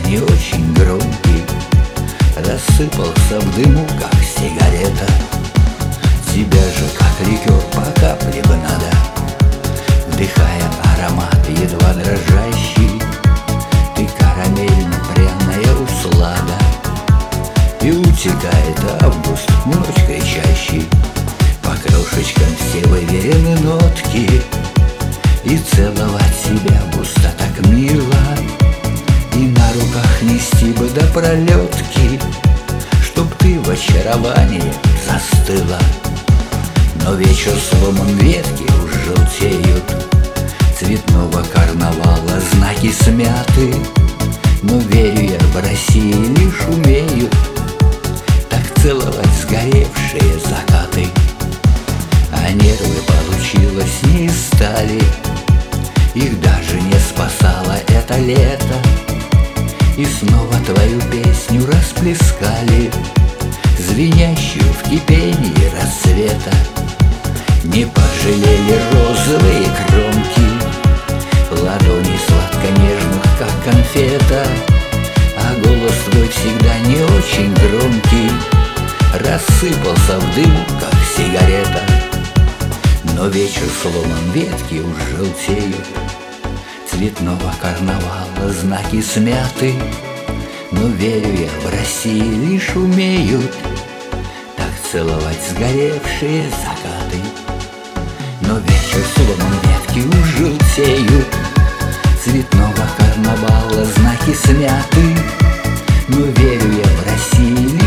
не очень громкий, рассыпался в дыму, как сигарета. Тебя же, как ликер, по капле бы надо, вдыхая аромат едва дрожащий. Ты карамельно-пряная услада, и утекает август, ночь кричащий. По крошечкам все выверены нотки, и целовать себя густо так мило. И на руках нести бы до пролетки, чтоб ты в очаровании застыла. Но вечер сломан, ветки уж желтеют, цветного карнавала знаки смяты. Но верю я, в России лишь умеют так целовать сгоревшие закаты. А нервы получилось не из стали, их даже не спасало это лето. И снова твою песню расплескали, звенящую в кипении рассвета. Не пожалели розовые кромки ладони сладко-нежных, как конфета. А голос твой всегда не очень громкий, рассыпался в дыму, как сигарета. Но вечер сломан, ветки уж желтеют, цветного карнавала знаки смяты. Но верю я, в России лишь умеют так целовать сгоревшие закаты. Но вечер сломан, ветки уж желтеют, цветного карнавала знаки смяты. Но верю я, в России